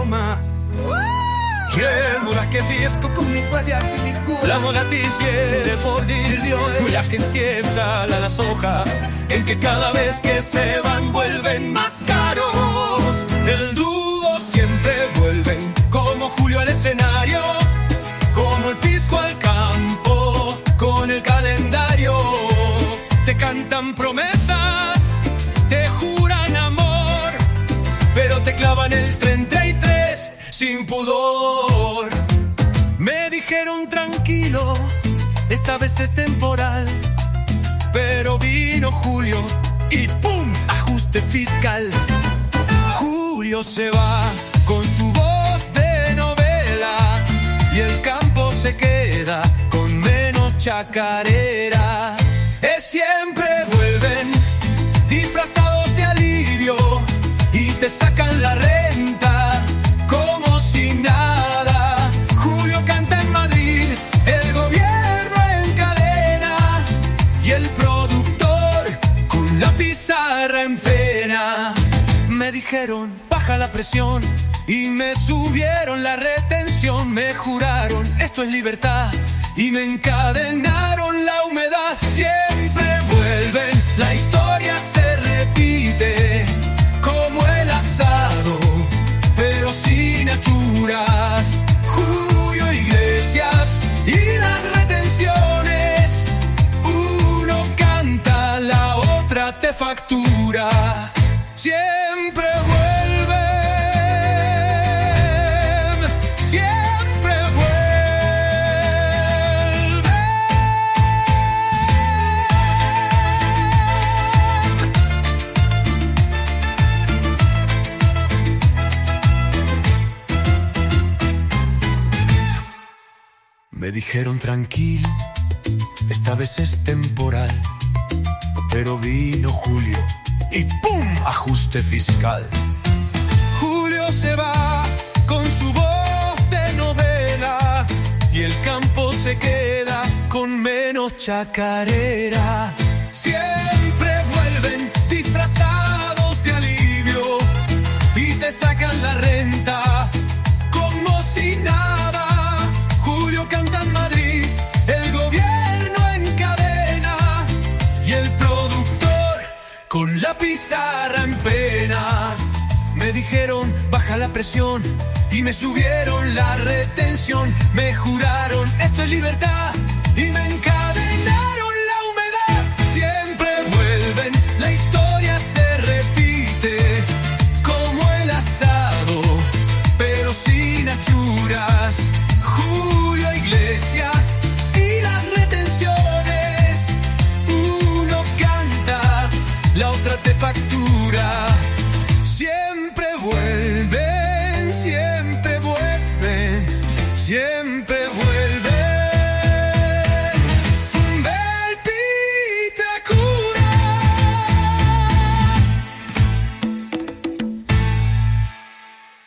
broma. Sembra che riesco con mi guardiati di cuore. La volatizie por dirlo, las que empiezan a las hojas, en que cada vez que se van vuelven más caros. El dúo siempre vuelven, como Julio al escenario, como el fisco al campo, con el calendario. Te cantan promesas, te juran amor, pero te clavan el 33 sin pudor. Me dijeron tranquilo, esta vez es temporal, pero vino Julio y ¡pum! Ajuste fiscal. Julio se va con su voz de novela y el campo se queda con menos chacarera. Siempre vuelven disfrazados de alivio y te sacan la renta como si nada. Julio canta en Madrid, el gobierno en cadena y el productor con la pizarra en pena. Me dijeron baja la presión y me subieron la retención. Me juraron esto es libertad y me encadenaron la humedad. Siempre vuelven, la historia se repite como el asado, pero sin achuras. Julio Iglesias y las retenciones, uno canta, la otra te factura. Siempre vuelven, siempre vuelven. Me dijeron tranquilo, esta vez es temporal, pero vino Julio y ¡pum! Ajuste fiscal. Julio se va con su voz de novela y el campo se queda con menos chacarera. Siempre vuelven disfrazados de alivio y te sacan la renta como si nada. Julio canta en Madrid, el gobierno en cadena y el productor con la pizarra en pena. Me dijeron baja la presión y me subieron la retención. Me juraron esto es libertad y me encanta.